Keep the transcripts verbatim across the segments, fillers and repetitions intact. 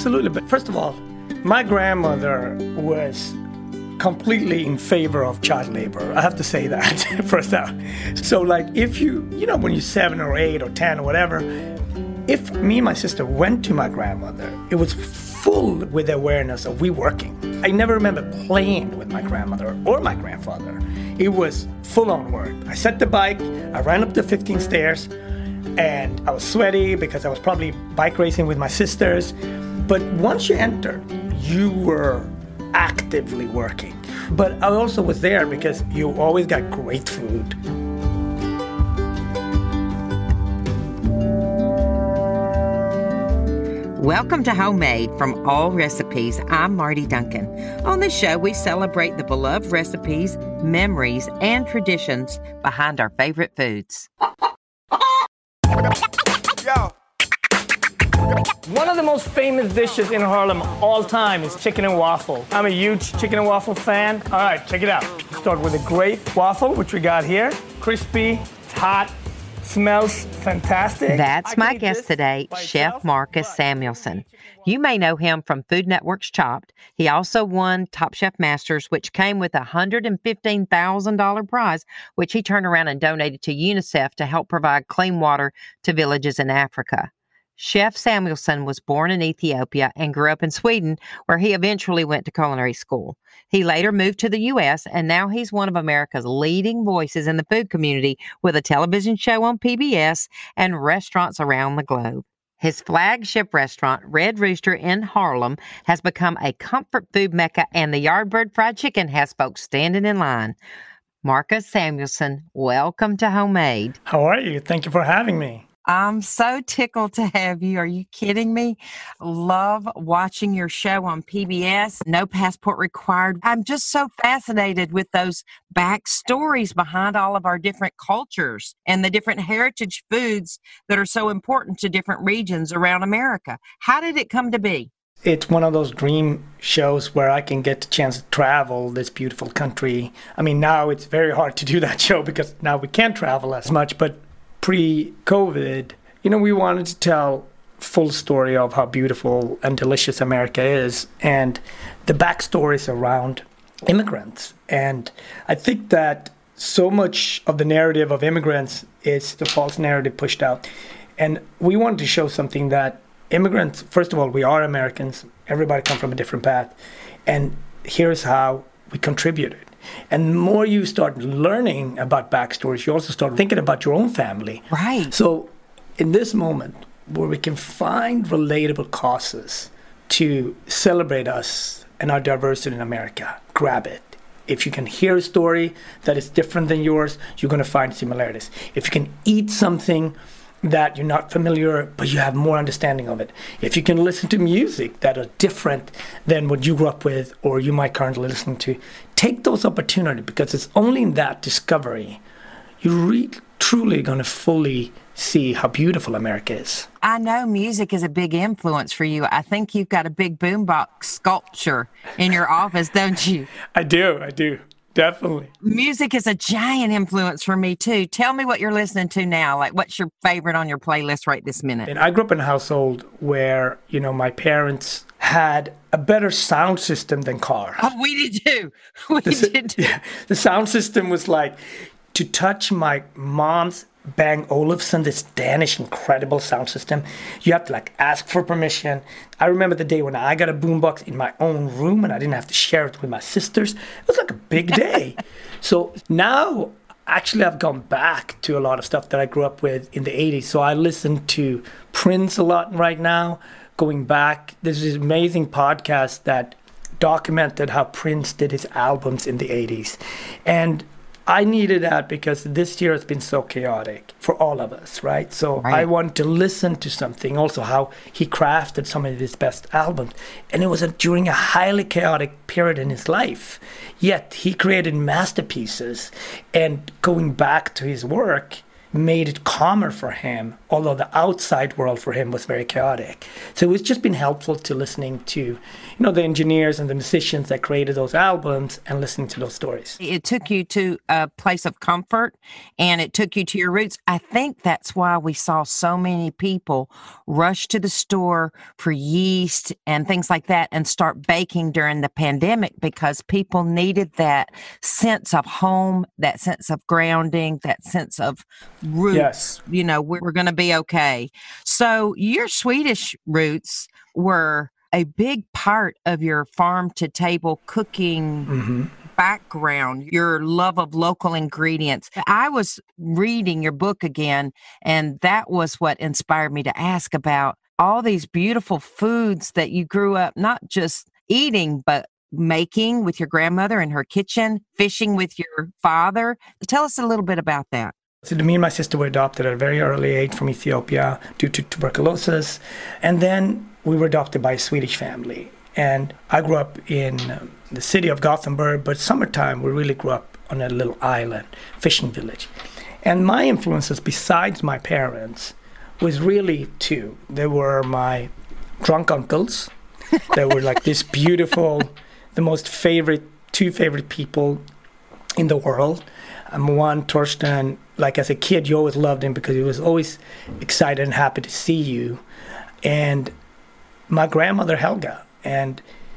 absolutely. But first of all, my grandmother was completely in favor of child labor. I have to say that first out. So like if you, you know, when you're seven or eight or ten or whatever, if me and my sister went to my grandmother, it was full with awareness of we working. I never remember playing with my grandmother or my grandfather. It was full-on work. I set the bike, I ran up the fifteen stairs, and I was sweaty because I was probably bike racing with my sisters. But once you entered, you were actively working. But I also was there because you always got great food. Welcome to Homemade from All Recipes. I'm Marty Duncan. On this show, we celebrate the beloved recipes, memories, and traditions behind our favorite foods. Yo. One of the most famous dishes in Harlem all time is chicken and waffle. I'm a huge chicken and waffle fan. All right, check it out. Start with a great waffle, which we got here. Crispy, it's hot. Smells fantastic. That's my guest today, Chef Marcus Samuelsson. You may know him from Food Network's Chopped. He also won Top Chef Masters, which came with a one hundred fifteen thousand dollars prize, which he turned around and donated to UNICEF to help provide clean water to villages in Africa. Chef Samuelsson was born in Ethiopia and grew up in Sweden, where he eventually went to culinary school. He later moved to the U S, and now he's one of America's leading voices in the food community with a television show on P B S and restaurants around the globe. His flagship restaurant, Red Rooster in Harlem, has become a comfort food mecca, and the Yardbird Fried Chicken has folks standing in line. Marcus Samuelsson, welcome to Homemade. How are you? Thank you for having me. I'm so tickled to have you. Are you kidding me? Love watching your show on P B S. No passport required. I'm just so fascinated with those backstories behind all of our different cultures and the different heritage foods that are so important to different regions around America. How did it come to be? It's one of those dream shows where I can get the chance to travel this beautiful country. I mean, now it's very hard to do that show because now we can't travel as much, but pre-COVID, you know, we wanted to tell full story of how beautiful and delicious America is and the backstories around immigrants. And I think that so much of the narrative of immigrants is the false narrative pushed out. And we wanted to show something that immigrants, first of all, we are Americans. Everybody comes from a different path. And here's how we contributed. And the more you start learning about backstories, you also start thinking about your own family. Right. So in this moment where we can find relatable causes to celebrate us and our diversity in America, grab it. If you can hear a story that is different than yours, you're going to find similarities. If you can eat something that you're not familiar, but you have more understanding of it. If you can listen to music that are different than what you grew up with or you might currently listen to, take those opportunities because it's only in that discovery you're re- truly going to fully see how beautiful America is. I know music is a big influence for you. I think you've got a big boombox sculpture in your office, don't you? I do, I do. Definitely. Music is a giant influence for me, too. Tell me what you're listening to now. Like, what's your favorite on your playlist right this minute? And I grew up in a household where, you know, my parents had a better sound system than cars. Oh, we did too. We the, did too. Yeah, the sound system was like, to touch my mom's Bang Olufsen, this Danish incredible sound system, you have to like ask for permission. I remember the day when I got a boombox in my own room and I didn't have to share it with my sisters. It was like a big day. So now, actually, I've gone back to a lot of stuff that I grew up with in the eighties. So I listen to Prince a lot right now. Going back, there's this amazing podcast that documented how Prince did his albums in the eighties. And I needed that because this year has been so chaotic for all of us, right? So right. I wanted to listen to something, also how he crafted some of his best albums. And it was a, during a highly chaotic period in his life. Yet he created masterpieces. And going back to his work, made it calmer for him, although the outside world for him was very chaotic. So it's just been helpful to listening to, you know, the engineers and the musicians that created those albums and listening to those stories. It took you to a place of comfort and it took you to your roots. I think that's why we saw so many people rush to the store for yeast and things like that and start baking during the pandemic, because people needed that sense of home, that sense of grounding, that sense of roots. Yes. You know, we're going to be okay. So your Swedish roots were a big part of your farm to table cooking mm-hmm. background, your love of local ingredients. I was reading your book again, and that was what inspired me to ask about all these beautiful foods that you grew up not just eating, but making with your grandmother in her kitchen, fishing with your father. Tell us a little bit about that. So me and my sister were adopted at a very early age from Ethiopia due to tuberculosis. And then we were adopted by a Swedish family. And I grew up in um, the city of Gothenburg, but summertime we really grew up on a little island, fishing village. And my influences besides my parents was really two. They were my drunk uncles. They were like this beautiful, the most favorite, two favorite people in the world. Um, one, Torsten, like as a kid, you always loved him because he was always excited and happy to see you. And my grandmother, Helga. And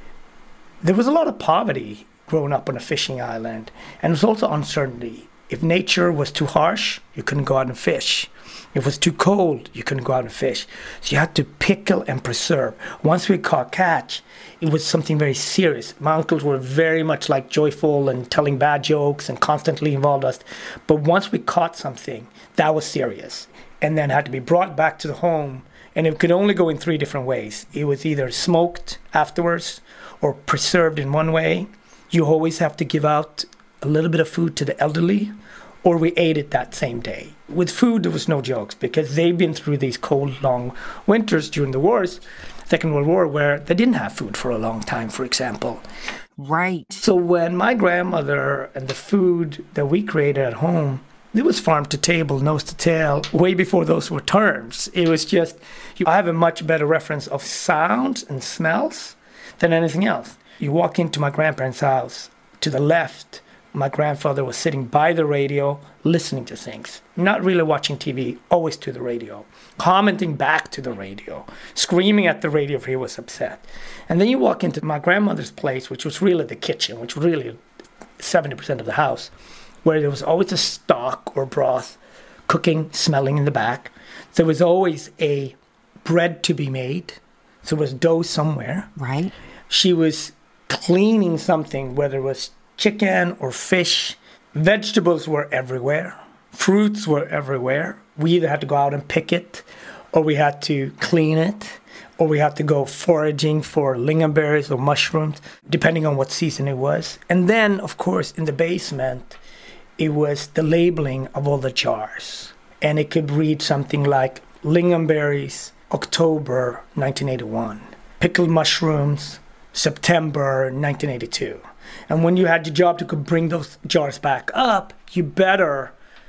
there was a lot of poverty growing up on a fishing island. And there was also uncertainty. If nature was too harsh, you couldn't go out and fish. If it was too cold, you couldn't go out and fish. So you had to pickle and preserve. Once we caught catch, it was something very serious. My uncles were very much like joyful and telling bad jokes and constantly involved us. But once we caught something, that was serious. And then had to be brought back to the home. And it could only go in three different ways. It was either smoked afterwards or preserved in one way. You always have to give out a little bit of food to the elderly, or we ate it that same day. With food, there was no jokes because they've been through these cold, long winters during the wars, Second World War, where they didn't have food for a long time, for example. Right. So when my grandmother and the food that we created at home, it was farm to table, nose to tail, way before those were terms. It was just, I have a much better reference of sounds and smells than anything else. You walk into my grandparents' house, to the left, my grandfather was sitting by the radio, listening to things, not really watching T V, always to the radio, commenting back to the radio, screaming at the radio if he was upset. And then you walk into my grandmother's place, which was really the kitchen, which was really seventy percent of the house, where there was always a stock or broth cooking, smelling in the back. There was always a bread to be made. So there was dough somewhere. Right. She was cleaning something, whether it was chicken or fish. Vegetables were everywhere. Fruits were everywhere. We either had to go out and pick it, or we had to clean it, or we had to go foraging for lingonberries or mushrooms, depending on what season it was. And then, of course, in the basement, it was the labeling of all the jars. And it could read something like lingonberries, October nineteen eighty-one, pickled mushrooms, September nineteen eighty-two. And when you had your job to bring those jars back up, you better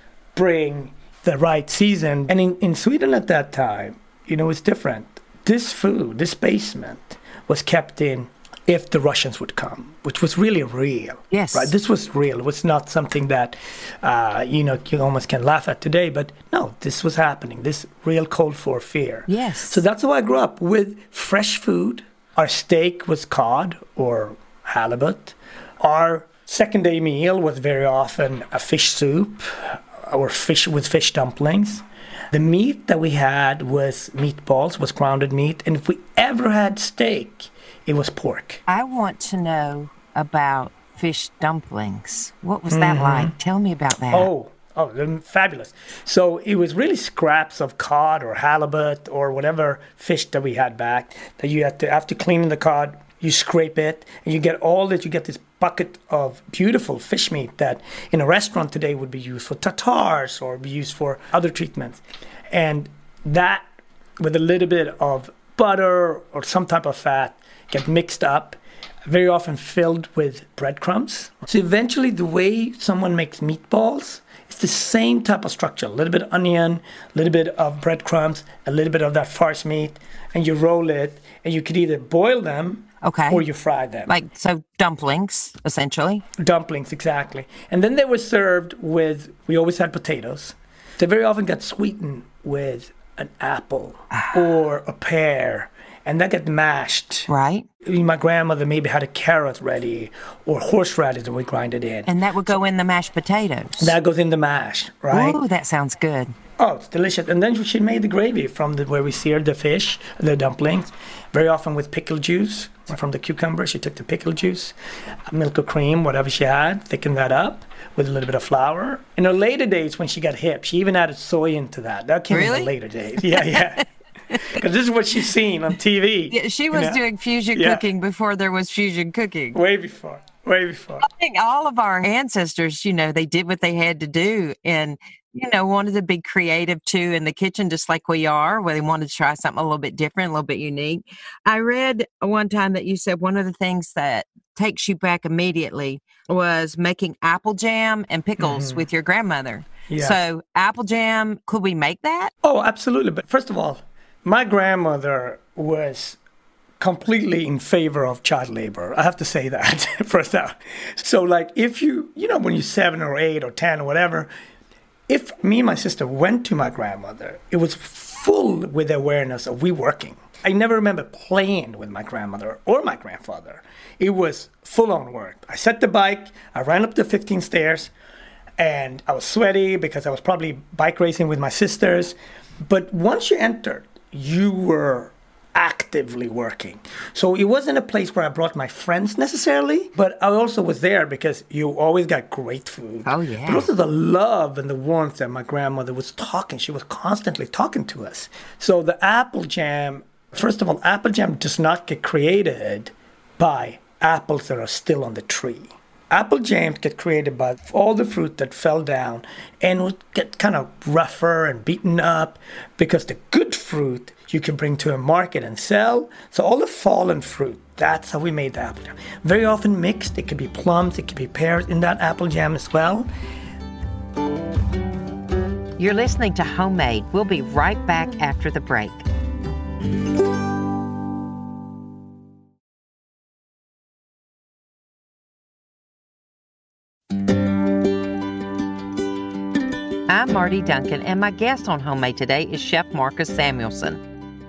bring the right season. And in, in Sweden at that time, you know, it's different. This food, this basement, was kept in if the Russians would come, which was really real. Yes. Right? This was real. It was not something that, uh, you know, you almost can laugh at today. But no, this was happening. This real code for fear. Yes. So that's how I grew up, with fresh food. Our steak was cod or halibut. Our second day meal was very often a fish soup or fish with fish dumplings. The meat that we had was meatballs, was grounded meat. And if we ever had steak, it was pork. I want to know about fish dumplings. What was that mm-hmm. like? Tell me about that. Oh, oh, they're fabulous. So it was really scraps of cod or halibut or whatever fish that we had back that you had to, after cleaning the cod, you scrape it and you get all that. You get this bucket of beautiful fish meat that in a restaurant today would be used for tartars or be used for other treatments. And that, with a little bit of butter or some type of fat, get mixed up, very often filled with breadcrumbs. So eventually the way someone makes meatballs It's the same type of structure. A little bit of onion, a little bit of breadcrumbs, a little bit of that farce meat, and you roll it, and you could either boil them okay. or you fry them. Like, so dumplings, essentially? Dumplings, exactly. And then they were served with, we always had potatoes. They very often got sweetened with an apple or a pear, and that got mashed. Right. My grandmother maybe had a carrot ready or horseradish, and we grind it in. And that would go in the mashed potatoes. That goes in the mash, right? Ooh, that sounds good. Oh, it's delicious. And then she made the gravy from the, where we seared the fish, the dumplings, very often with pickle juice from the cucumber. She took the pickle juice, milk or cream, whatever she had, thickened that up with a little bit of flour. In her later days, when she got hip, she even added soy into that. That came really? in the later days. Yeah, yeah. Because this is what she's seen on T V. Yeah, she was you know? doing fusion yeah. cooking before there was fusion cooking. Way before. Way before. I think all of our ancestors, you know, they did what they had to do. And, you know, wanted to be creative, too, in the kitchen, just like we are, where they wanted to try something a little bit different, a little bit unique. I read one time that you said one of the things that takes you back immediately was making apple jam and pickles mm-hmm. with your grandmother. Yeah. So apple jam, could we make that? Oh, absolutely. But first of all, my grandmother was completely in favor of child labor. I have to say that first out. So like if you, you know, when you're seven or eight or ten or whatever, if me and my sister went to my grandmother, it was full with awareness of we working. I never remember playing with my grandmother or my grandfather. It was full on work. I set the bike, I ran up the fifteen stairs, and I was sweaty because I was probably bike racing with my sisters. But once you entered, you were actively working. So it wasn't a place where I brought my friends necessarily, but I also was there because you always got great food. Oh, yeah. But also the love and the warmth that my grandmother was talking. She was constantly talking to us. So the apple jam, first of all, apple jam does not get created by apples that are still on the tree. Apple jams get created by all the fruit that fell down and would get kind of rougher and beaten up because the good fruit you can bring to a market and sell. So all the fallen fruit, that's how we made the apple jam. Very often mixed. It could be plums, it could be pears in that apple jam as well. You're listening to Homemade. We'll be right back after the break. I'm Marty Duncan, and my guest on Homemade today is Chef Marcus Samuelsson.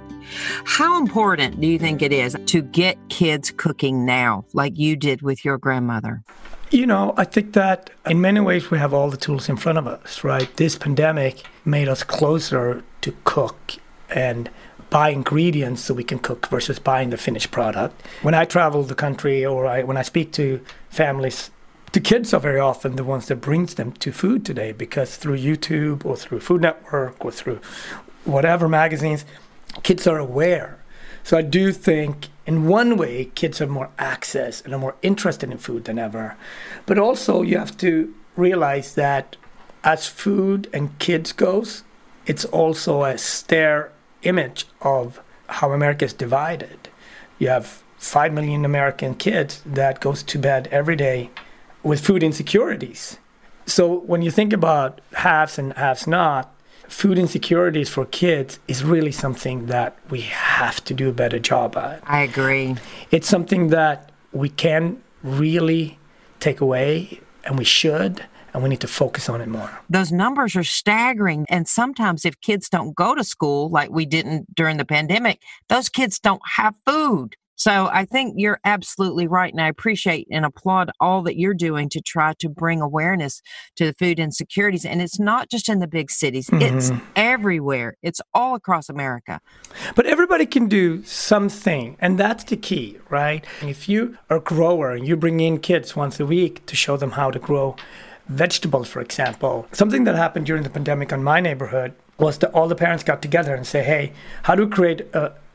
How important do you think it is to get kids cooking now, like you did with your grandmother? You know, I think that in many ways we have all the tools in front of us, right? This pandemic made us closer to cook and buy ingredients so we can cook versus buying the finished product. When I travel the country or I, when I speak to families, the kids are very often the ones that brings them to food today because through YouTube or through Food Network or through whatever magazines, kids are aware. So I do think in one way, kids have more access and are more interested in food than ever. But also you have to realize that as food and kids goes, it's also a stare image of how America is divided. You have five million American kids that goes to bed every day with food insecurities. So when you think about haves and haves not, food insecurities for kids is really something that we have to do a better job at. I agree. It's something that we can really take away, and we should, and we need to focus on it more. Those numbers are staggering. And sometimes if kids don't go to school like we didn't during the pandemic, those kids don't have food. So I think you're absolutely right, and I appreciate and applaud all that you're doing to try to bring awareness to the food insecurities. And it's not just in the big cities. Mm-hmm. It's everywhere. It's all across America. But everybody can do something, and that's the key, right? If you are a grower and you bring in kids once a week to show them how to grow vegetables, for example, something that happened during the pandemic in my neighborhood was that all the parents got together and say, hey, how do we create a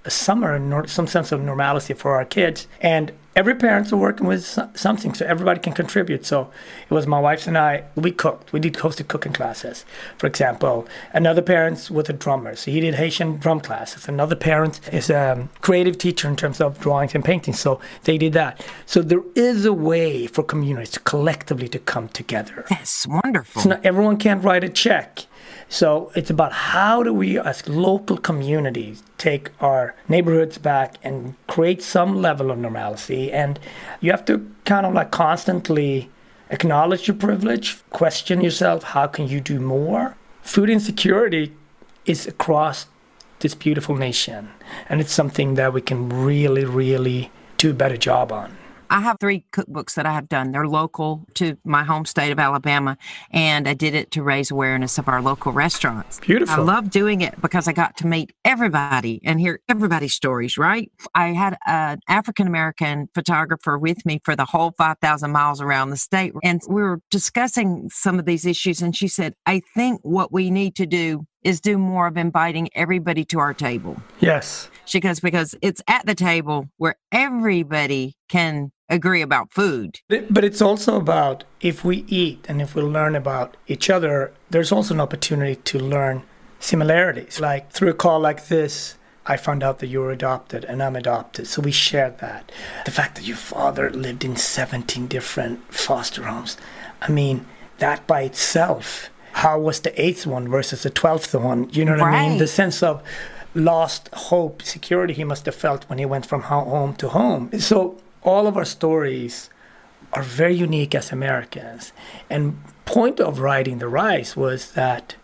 a summer and nor- some sense of normalcy for our kids. And every parent's working with something, so everybody can contribute. So it was my wife and I, we cooked. We did hosted cooking classes, for example. Another parent was a drummer, so he did Haitian drum classes. Another parent is a creative teacher in terms of drawings and painting, so they did that. So there is a way for communities to collectively to come together. That's wonderful. So not everyone can't write a check. So it's about how do we as local communities take our neighborhoods back and create some level of normalcy. And you have to kind of like constantly acknowledge your privilege, question yourself, how can you do more? Food insecurity is across this beautiful nation. And it's something that we can really, really do a better job on. I have three cookbooks that I have done. They're local to my home state of Alabama, and I did it to raise awareness of our local restaurants. Beautiful. I love doing it because I got to meet everybody and hear everybody's stories, right? I had an African-American photographer with me for the whole five thousand miles around the state, and we were discussing some of these issues, and she said, I think what we need to do is do more of inviting everybody to our table. Yes. She goes, because it's at the table where everybody can agree about food. But it's also about if we eat and if we learn about each other, there's also an opportunity to learn similarities. Like through a call like this, I found out that you were adopted and I'm adopted. So we shared that. The fact that your father lived in seventeen different foster homes. I mean, that by itself, how was the eighth one versus the twelfth one? You know what right. I mean? The sense of lost hope, security he must have felt when he went from home to home. So all of our stories are very unique as Americans. And point of writing The Rise was that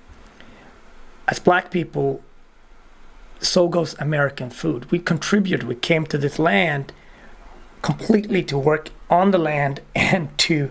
as Black people, so goes American food. We contributed, we came to this land completely to work on the land and to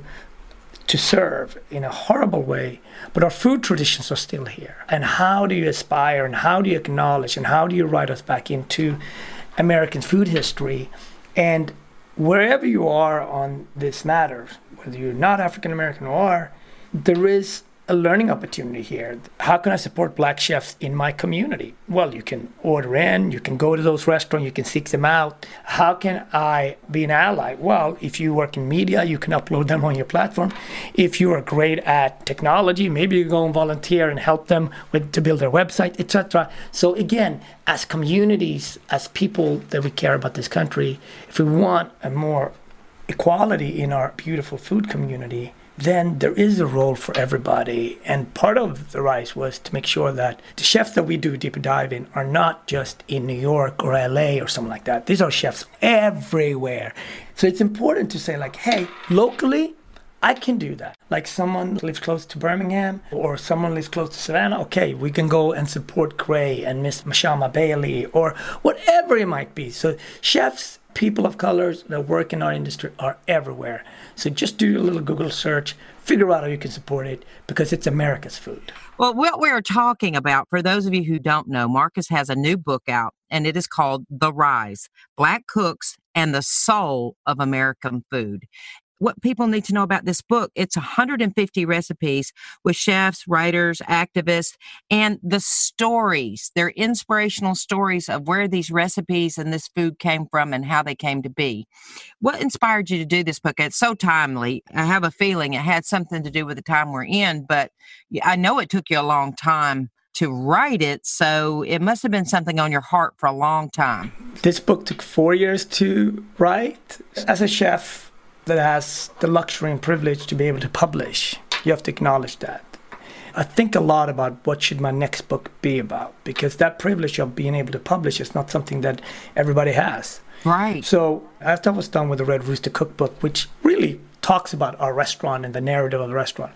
to serve in a horrible way, but our food traditions are still here. And how do you aspire and how do you acknowledge and how do you write us back into American food history? And wherever you are on this matter, whether you're not African American or are, there is a learning opportunity here. How can I support Black chefs in my community? Well, you can order in, you can go to those restaurants, you can seek them out. How can I be an ally? Well, if you work in media, you can upload them on your platform. If you are great at technology, maybe you go and volunteer and help them with to build their website, et cetera. So again, as communities, as people that we care about this country, if we want a more equality in our beautiful food community, then there is a role for everybody. And part of The Rise was to make sure that the chefs that we do a deeper dive in are not just in New York or L A or something like that. These are chefs everywhere. So it's important to say like, hey, locally, I can do that. Like someone lives close to Birmingham or someone lives close to Savannah. Okay, we can go and support Gray and Miss Mashama Bailey or whatever it might be. So chefs, people of colors that work in our industry are everywhere. So just do a little Google search, figure out how you can support it because it's America's food. Well, what we're talking about, for those of you who don't know, Marcus has a new book out, and it is called The Rise, Black Cooks and the Soul of American Food. What people need to know about this book, it's one hundred fifty recipes with chefs, writers, activists, and the stories. They're inspirational stories of where these recipes and this food came from and how they came to be. What inspired you to do this book? It's so timely. I have a feeling it had something to do with the time we're in, but I know it took you a long time to write it, so it must have been something on your heart for a long time. This book took four years to write. As a chef that has the luxury and privilege to be able to publish, you have to acknowledge that. I think a lot about what should my next book be about, because that privilege of being able to publish is not something that everybody has. Right. So after I was done with the Red Rooster Cookbook, which really talks about our restaurant and the narrative of the restaurant,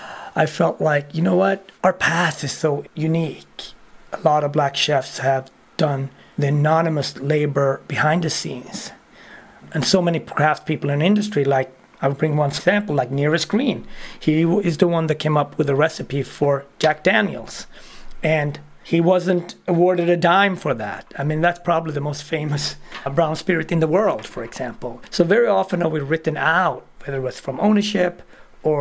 I felt like, you know what? Our path is so unique. A lot of Black chefs have done the anonymous labor behind the scenes. And so many craft people in the industry, like, I would bring one example, like Nearest Green. He is the one that came up with a recipe for Jack Daniels. And he wasn't awarded a dime for that. I mean, that's probably the most famous brown spirit in the world, for example. So very often are we written out, whether it was from ownership or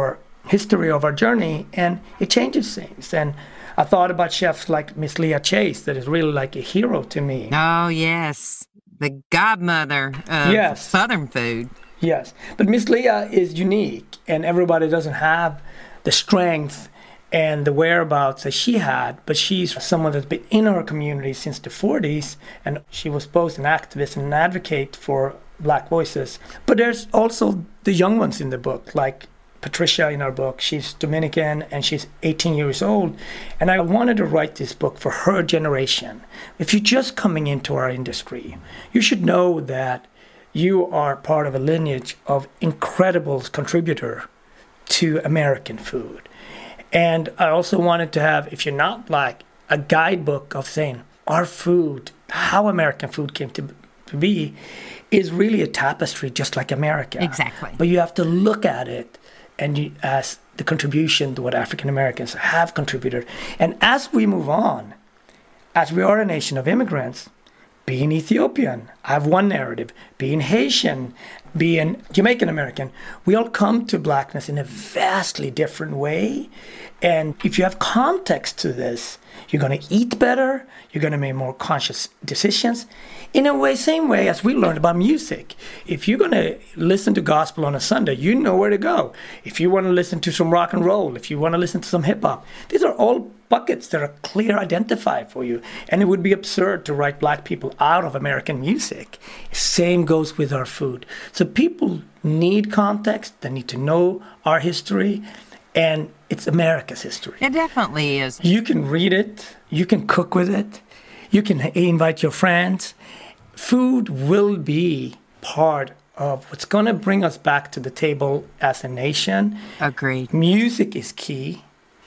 history of our journey, and it changes things. And I thought about chefs like Miss Leah Chase, that is really like a hero to me. Oh, yes. The godmother of yes. Southern food. Yes. But Miss Leah is unique, and everybody doesn't have the strength and the whereabouts that she had, but she's someone that's been in our community since the forties, and she was both an activist and an advocate for Black voices. But there's also the young ones in the book, like Patricia in our book. She's Dominican and she's eighteen years old, and I wanted to write this book for her generation. If you're just coming into our industry, you should know that you are part of a lineage of incredible contributor to American food. And I also wanted to have, if you're not Black, a guidebook of saying our food, how American food came to, to be, is really a tapestry just like America. Exactly. But you have to look at it and you, as the contribution to what African Americans have contributed. And as we move on, as we are a nation of immigrants, being Ethiopian, I have one narrative, being Haitian, being Jamaican American, we all come to Blackness in a vastly different way. And if you have context to this, you're going to eat better, you're going to make more conscious decisions. In a way, same way as we learned about music. If you're going to listen to gospel on a Sunday, you know where to go. If you want to listen to some rock and roll, if you want to listen to some hip hop, these are all buckets that are clear identified for you. And it would be absurd to write Black people out of American music. Same goes with our food. So people need context. They need to know our history. And it's America's history. It definitely is. You can read it. You can cook with it. You can invite your friends. Food will be part of what's going to bring us back to the table as a nation. Agreed. Music is key.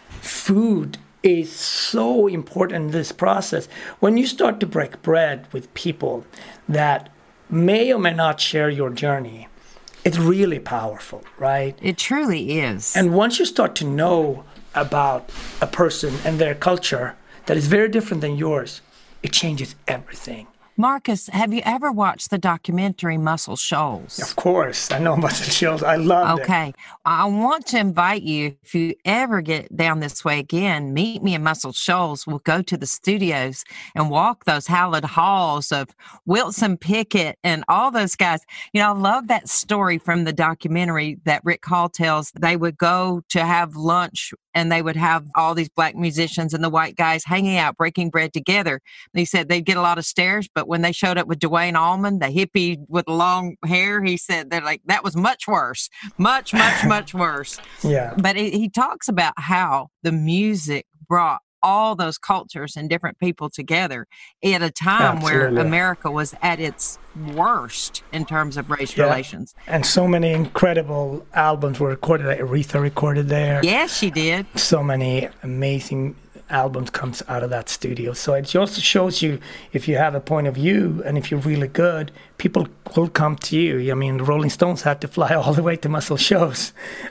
Food is so important in this process. When you start to break bread with people that may or may not share your journey, it's really powerful, right? It truly is. And once you start to know about a person and their culture that is very different than yours, it changes everything. Marcus, have you ever watched the documentary Muscle Shoals? Of course. I know Muscle Shoals. I love it. Okay. I want to invite you, if you ever get down this way again, meet me in Muscle Shoals. We'll go to the studios and walk those hallowed halls of Wilson Pickett and all those guys. You know, I love that story from the documentary that Rick Hall tells. They would go to have lunch and they would have all these Black musicians and the white guys hanging out, breaking bread together. And he said they'd get a lot of stares, but when they showed up with Dwayne Allman, the hippie with long hair, he said they're like, that was much worse, much, much, much worse. Yeah. But it, he talks about how the music brought all those cultures and different people together at a time Absolutely. where America was at its worst in terms of race yeah. relations. And so many incredible albums were recorded. Aretha recorded there. Yes, she did. So many amazing albums comes out of that studio. So it also shows you, if you have a point of view and if you're really good, people will come to you. I mean, the Rolling Stones had to fly all the way to Muscle Shoals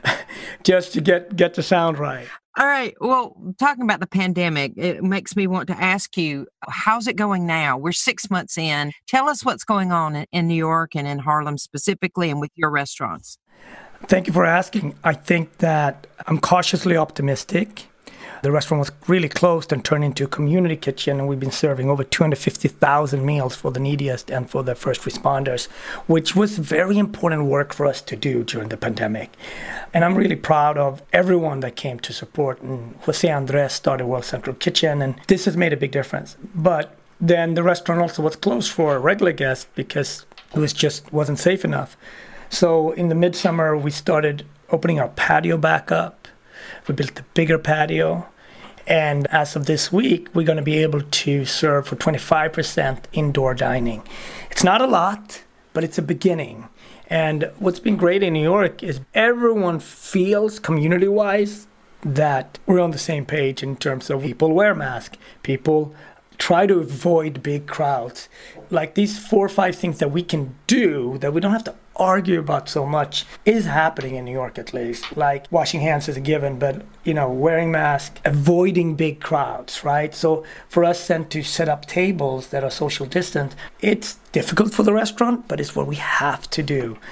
just to get, get the sound right. All right. Well, talking about the pandemic, it makes me want to ask you, how's it going now? We're six months in. Tell us what's going on in, in New York and in Harlem specifically and with your restaurants. Thank you for asking. I think that I'm cautiously optimistic. The restaurant was really closed and turned into a community kitchen, and we've been serving over two hundred fifty thousand meals for the neediest and for the first responders, which was very important work for us to do during the pandemic. And I'm really proud of everyone that came to support. And Jose Andres started World Central Kitchen, and this has made a big difference. But then the restaurant also was closed for regular guests because it was just wasn't safe enough. So in the midsummer, we started opening our patio back up. We built a bigger patio. And as of this week, we're going to be able to serve for twenty-five percent indoor dining. It's not a lot, but it's a beginning. And what's been great in New York is everyone feels community-wise that we're on the same page in terms of people wear masks, people try to avoid big crowds. Like these four or five things that we can do that we don't have to argue about so much is happening in New York, at least. Like washing hands is a given, but, you know, wearing masks, avoiding big crowds, right? So for us then to set up tables that are social distance, it's difficult for the restaurant, but it's what we have to do.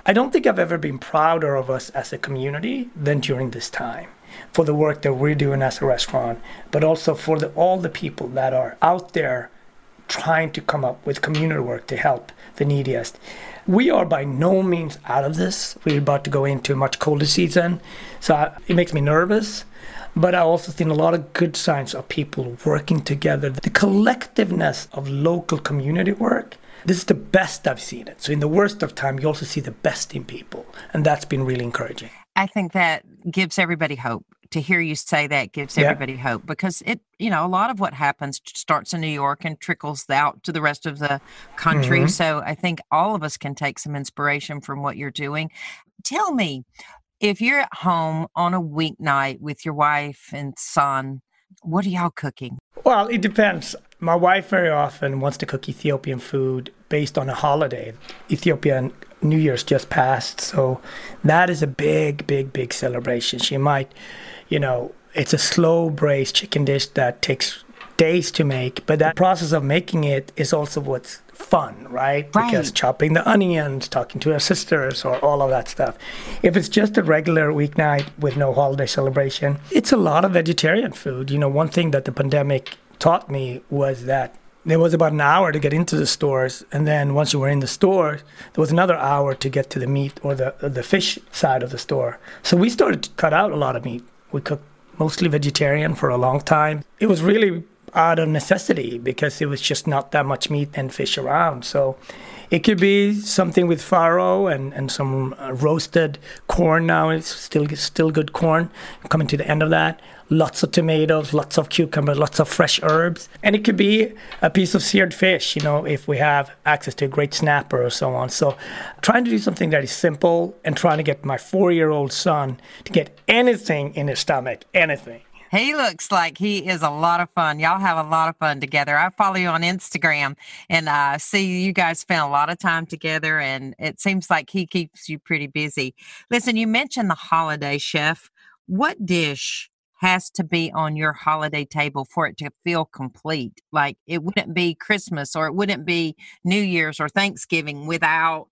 I don't think I've ever been prouder of us as a community than during this time for the work that we're doing as a restaurant, but also for the, all the people that are out there trying to come up with community work to help the neediest. We are by no means out of this. We're about to go into a much colder season, so I, it makes me nervous. But I also think a lot of good signs of people working together. The collectiveness of local community work, this is the best I've seen it. So in the worst of time, you also see the best in people. And that's been really encouraging. I think that gives everybody hope. To hear you say that gives Yeah. everybody hope, because it, you know, a lot of what happens starts in New York and trickles out to the rest of the country. Mm-hmm. So I think all of us can take some inspiration from what you're doing. Tell me, if you're at home on a weeknight with your wife and son, what are y'all cooking? Well, it depends. My wife very often wants to cook Ethiopian food based on a holiday. Ethiopian New Year's just passed, so that is a big, big, big celebration. She might, you know, it's a slow braised chicken dish that takes days to make, but that process of making it is also what's fun, right? Right. Because chopping the onions, talking to her sisters, or all of that stuff. If it's just a regular weeknight with no holiday celebration, it's a lot of vegetarian food. You know, one thing that the pandemic taught me was that there was about an hour to get into the stores, and then once you were in the store, there was another hour to get to the meat or the the fish side of the store. So we started to cut out a lot of meat. We cooked mostly vegetarian for a long time. It was really out of necessity because it was just not that much meat and fish around. So it could be something with farro and, and some uh, roasted corn now. It's still still good corn. Coming to the end of that. Lots of tomatoes, lots of cucumber, lots of fresh herbs. And it could be a piece of seared fish, you know, if we have access to a great snapper or so on. So trying to do something that is simple and trying to get my four-year-old son to get anything in his stomach, anything. He looks like he is a lot of fun. Y'all have a lot of fun together. I follow you on Instagram and uh, see you guys spend a lot of time together, and it seems like he keeps you pretty busy. Listen, you mentioned the holiday, chef. What dish has to be on your holiday table for it to feel complete? Like it wouldn't be Christmas or it wouldn't be New Year's or Thanksgiving without.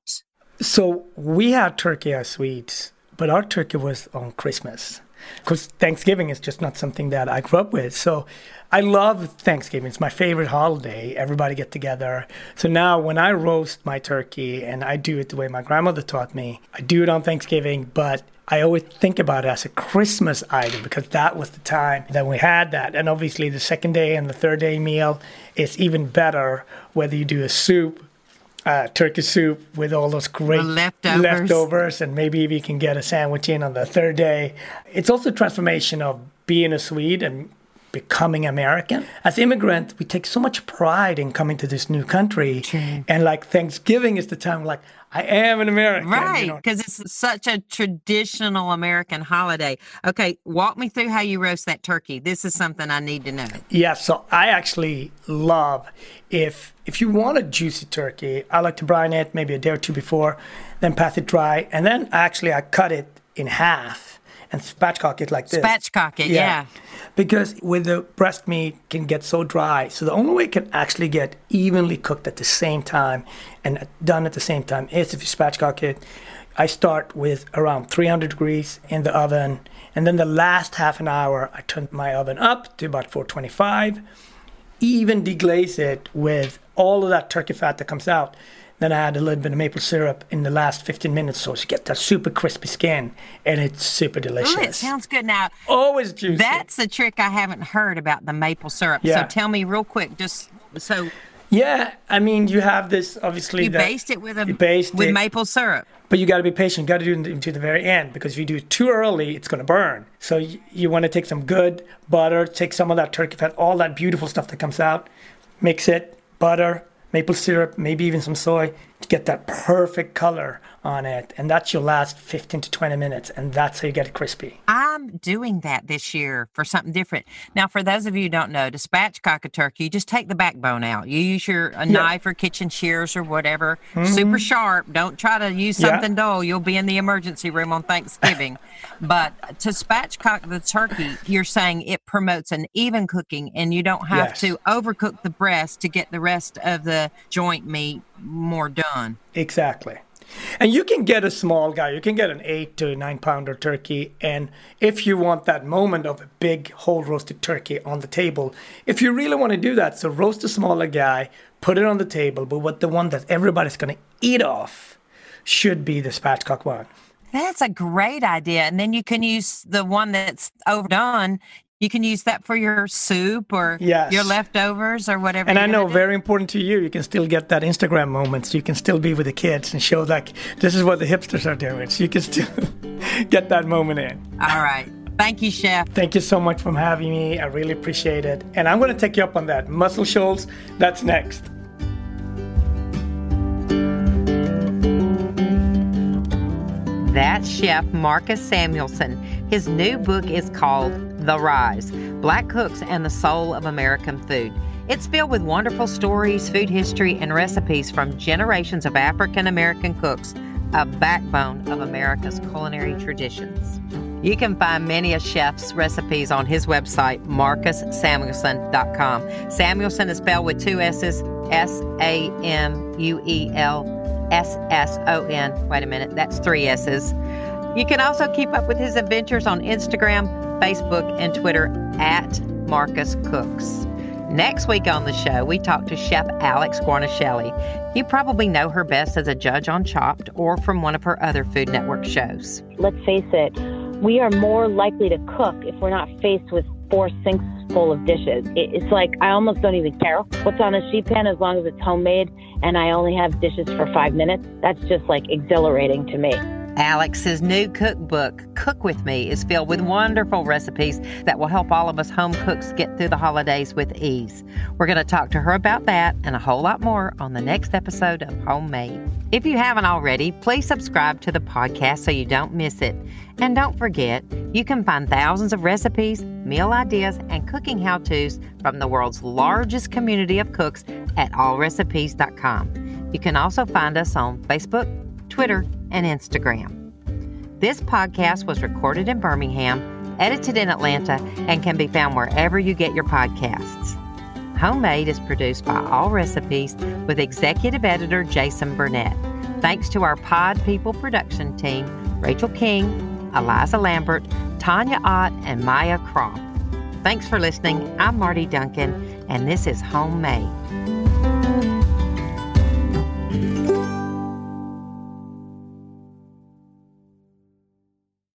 So we had turkey as sweets, but our turkey was on Christmas. Because Thanksgiving is just not something that I grew up with. So I love Thanksgiving. It's my favorite holiday. Everybody get together. So now when I roast my turkey, and I do it the way my grandmother taught me, I do it on Thanksgiving, but I always think about it as a Christmas item because that was the time that we had that. And obviously the second day and the third day meal is even better, whether you do a soup, Uh, turkey soup with all those great leftovers. leftovers, and maybe if you can get a sandwich in on the third day. It's also a transformation of being a Swede and becoming American. As immigrants, we take so much pride in coming to this new country. True. And like Thanksgiving is the time like, I am an American. Right, you know? because it's such a traditional American holiday. Okay, walk me through how you roast that turkey. This is something I need to know. Yeah, so I actually love, if if you want a juicy turkey, I like to brine it maybe a day or two before, then pass it dry, and then actually I cut it in half and spatchcock it like this. Spatchcock it, yeah. Because with the breast meat can get so dry, so the only way it can actually get evenly cooked at the same time and done at the same time is if you spatchcock it. I start with around three hundred degrees in the oven, and then the last half an hour I turn my oven up to about four twenty-five, even deglaze it with all of that turkey fat that comes out. Then I add a little bit of maple syrup in the last fifteen minutes so you get that super crispy skin, and it's super delicious. Oh, it sounds good. Now, always juicy. That's the trick I haven't heard about, the maple syrup. Yeah. So tell me real quick, just so Yeah, I mean, you have this, obviously. you the, baste it with a you baste with it, maple syrup. But you got to be patient. You got to do it until the very end, because if you do it too early, it's going to burn. So you, you want to take some good butter, take some of that turkey fat, all that beautiful stuff that comes out, mix it, butter, maple syrup, maybe even some soy, to get that perfect color on it. And that's your last fifteen to twenty minutes, and that's how you get it crispy. I'm doing that this year for something different. Now, for those of you who don't know, to spatchcock a turkey, you just take the backbone out. You use your a Yeah. knife or kitchen shears or whatever, super sharp. Don't try to use Yeah. something dull. You'll be in the emergency room on Thanksgiving. But to spatchcock the turkey, you're saying it promotes an even cooking, and you don't have Yes. to overcook the breast to get the rest of the joint meat more done. Exactly. And you can get a small guy. You can get an eight to nine pounder turkey. And if you want that moment of a big whole roasted turkey on the table, if you really want to do that, so roast a smaller guy, put it on the table. But what the one that everybody's going to eat off should be the spatchcock one. That's a great idea. And then you can use the one that's overdone. You can use that for your soup or yes. your leftovers or whatever. And I know, very important to you, you can still get that Instagram moment. So you can still be with the kids and show like, this is what the hipsters are doing. So you can still get that moment in. All right. Thank you, Chef. Thank you so much for having me. I really appreciate it. And I'm going to take you up on that. Muscle shoals, that's next. That's Chef Marcus Samuelsson. His new book is called The Rise, Black Cooks and the Soul of American Food. It's filled with wonderful stories, food history, and recipes from generations of African-American cooks, a backbone of America's culinary traditions. You can find many of Chef's recipes on his website, marcus samuelsson dot com. Samuelsson is spelled with two S's, S A M U E L S S O N. Wait a minute, that's three S's. You can also keep up with his adventures on Instagram, Facebook, and Twitter at Marcus Cooks. Next week on the show, we talk to Chef Alex Guarnaschelli. You probably know her best as a judge on Chopped or from one of her other Food Network shows. Let's face it, we are more likely to cook if we're not faced with four sinks full of dishes. It's like I almost don't even care what's on a sheet pan as long as it's homemade and I only have dishes for five minutes. That's just like exhilarating to me. Alex's new cookbook, Cook With Me, is filled with wonderful recipes that will help all of us home cooks get through the holidays with ease. We're going to talk to her about that and a whole lot more on the next episode of Homemade. If you haven't already, please subscribe to the podcast so you don't miss it. And don't forget, you can find thousands of recipes, meal ideas, and cooking how-tos from the world's largest community of cooks at all recipes dot com. You can also find us on Facebook, Twitter, and Instagram. This podcast was recorded in Birmingham, edited in Atlanta, and can be found wherever you get your podcasts. Homemade is produced by All Recipes with executive editor Jason Burnett. Thanks to our Pod People production team, Rachel King, Eliza Lambert, Tanya Ott, and Maya Croft. Thanks for listening. I'm Marty Duncan, and this is Homemade.